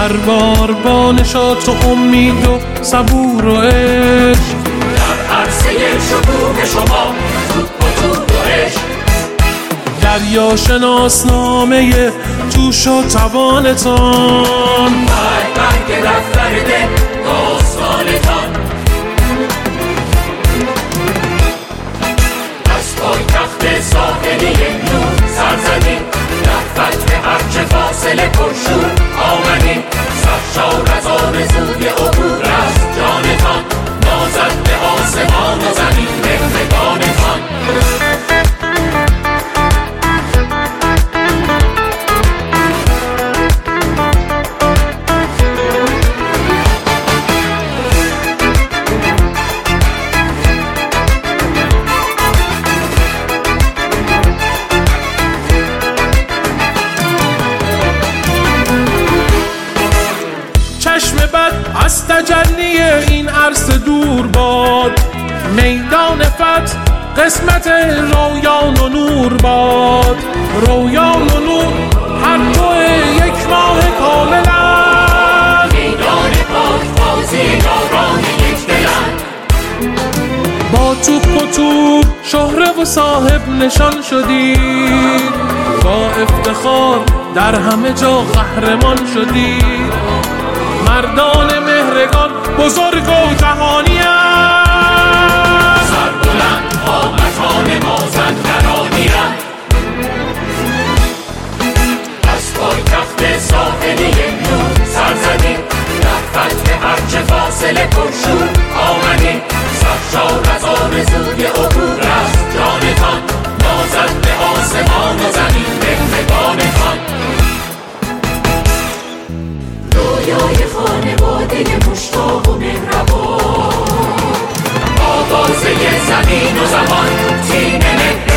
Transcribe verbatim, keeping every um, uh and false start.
هر بار با نشاط و امید و صبور و عشق در عرصه شکوه شما توپ و تور و عشق دریا شناسنامه توش و توانتان برگ برگ دفتر دل داستانتان از پایتخت ساحلی نور سر زدیم در فتح هرچه فاصله پرشور آمدیم سرشار از آرزوی عبور از جانتان نازد به آسمان و زمین مهربانتان چشم بد از تجلی این عرص دور باد میدان فتح قسمت رویان و نور باد رویان و نور هر دو یک ماه کاملند میدان پاک بازی یاران یک دلند با توپ و توپ شهره و صاحب نشان شدید با افتخار در همه جا قهرمان شدید مردان مهرگان بزرگ و جهانی است سربلند قامتان مازندرانی است از پایتخت ساحلی نور سر زدیم در فتح هرچه فاصله پرشور آمدیم سرشار از آرزوی عبور از جانتان نازد به آسمان و زمین مهربانتان رویای خانواده مشتاق و مهربان آوازه زمین و زمان تیم مهربان